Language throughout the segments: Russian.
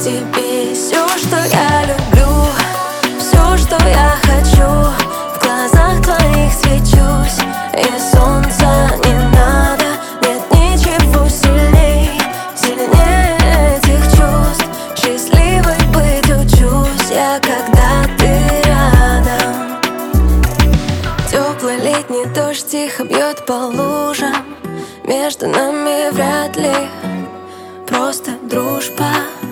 тебе все, что я люблю, все, что я хочу. В глазах твоих свечусь, и солнца не надо. Нет ничего сильней, сильнее этих чувств. Счастливой быть учусь я, когда ты рядом. Теплый летний дождь тихо бьет по лужам. Между нами вряд ли просто дружба.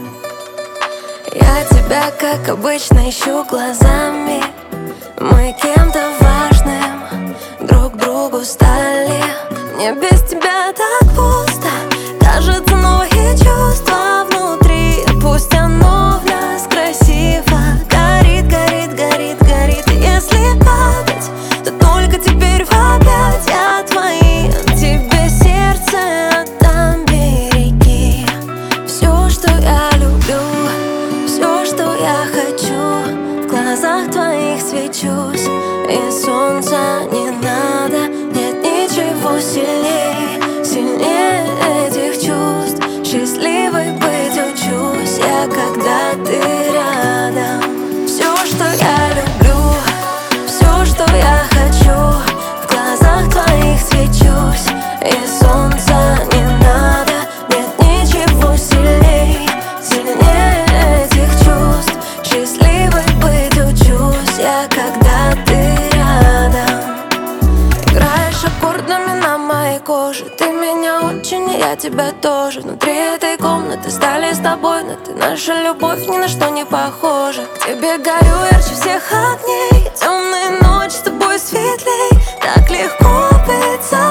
Я тебя, как обычно, ищу глазами. Мы кем-то важным друг другу стали. Мне без тебя так пусто, кажется, новые чувства внутри. Пусть оно в нас красиво горит, горит, горит, горит. И если падать, то только теперь в объятия твои. Тебе сердце отдам, береги. Все, что я люблю, все, что я хочу. В глазах твоих свечусь, и солнца не надо. Нет ничего сильнее, сильнее этих чувств. Счастливой быть учусь я, когда ты рядом. Все, что я люблю, все, что я хочу. В глазах твоих свечусь, и солнца не надо. Нет ничего сильнее, сильнее этих чувств. Счастливой быть учусь я, когда ты рядом. Играешь аккордами на моей коже. Ты меня очень, и я тебя тоже. Внутри этой комнаты стали с тобой, но ты, наша любовь, ни на что не похожа. К тебе горю ярче всех огней. Темные ночи с тобой светлей. Так легко быть собой.